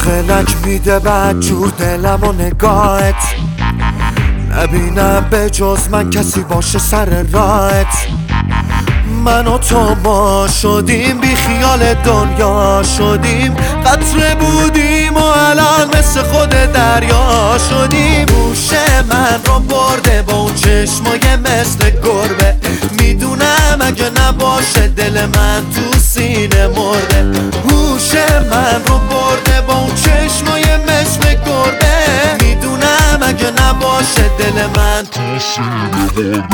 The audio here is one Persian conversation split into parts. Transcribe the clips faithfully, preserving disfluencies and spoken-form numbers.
داخلک میده بد جور دلم و نگاهت، نبینم به جز من کسی باشه سر راهت. من و تو ما شدیم بی خیال دنیا شدیم، قطره بودیم و الان مثل خود دریا شدیم. گوش من رو برده با اون چشمای مثل گربه، میدونم اگه نباشه دل من تو سینه مرده. گوش من رو برده با اون چشمای مثل گربه، میدونم اگه نباشه دل من تو سینه مرده.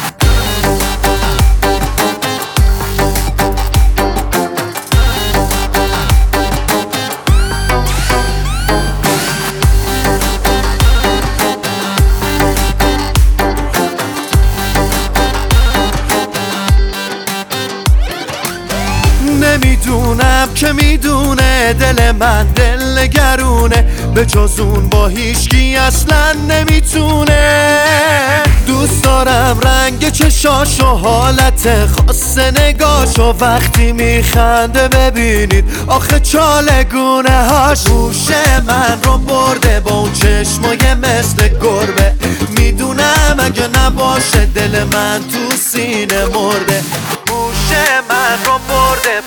نمیدونم که میدونه دل من دل نگرونه، به جز اون با هیچکی اصلا نمیتونه. دوست دارم رنگ چشاش و حالت خاص نگاش، و وقتی میخنده ببینید آخه چالگونه هاش. گوش من رو برده با اون چشمای مثل گربه، میدونم اگه نباشه دل من تو سینه مرده. گوش من رو برده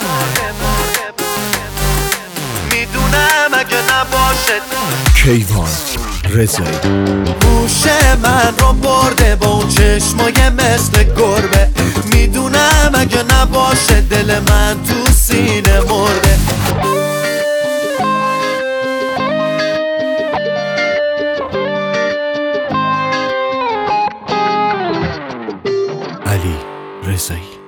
میدونم اگه نباشه. کیوان رضایی. گوش من رو برده با اون چشمای مثل گربه، میدونم اگه نباشه دل من تو سینه مرده. علی رضایی.